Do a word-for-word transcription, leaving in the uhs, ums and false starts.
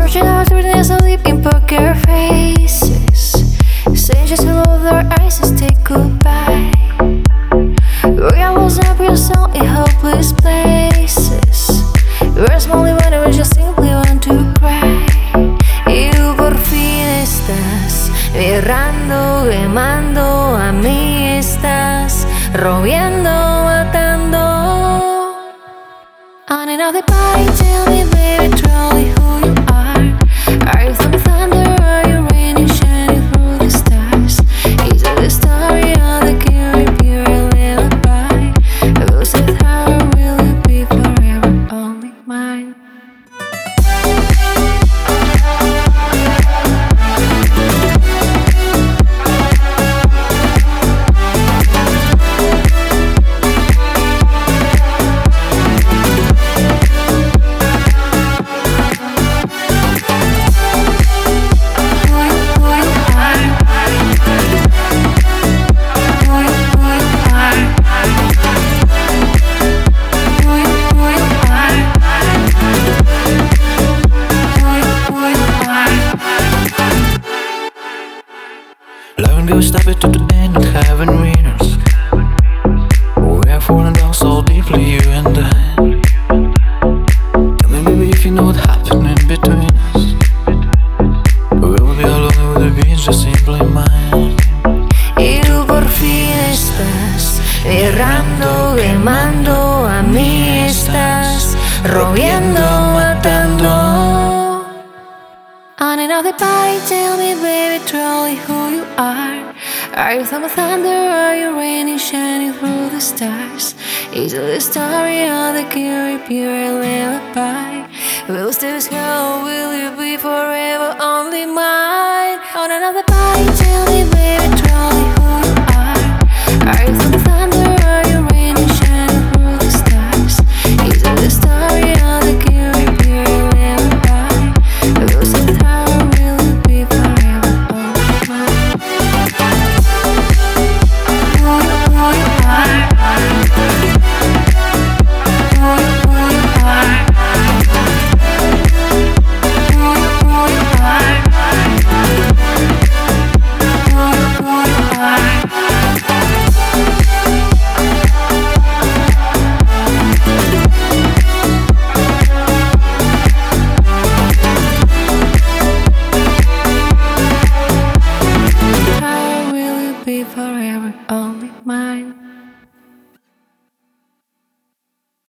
Watching out through the asleep in poker faces, saying just hello with their eyes and say goodbye. We are lost up your soul in hopeless places. We're smiling when we just simply want to cry. Y tú por fin estás errando, quemando, a mí estás rompiendo, matando. On another bite, tell me baby truly who you are. Are you from thunder, are you raining, shining through the stars? Is it the story of the Caribbean pure lullaby? Who said how will it be forever only mine? Loving goes stop it to the end and having winners. We have fallen down so deeply, you and I. Tell me baby if you know what happened in between us. We will be alone with the beach, just simply mine. Y tú por fin estás errando, quemando, a mí estás rompiendo, matando. On another bite, tell me baby truly who you are. Are you from thunder, are you raining, shining through the stars? Is it the story of the Caribbean lullaby? Will this go, will you be forever only mine? On another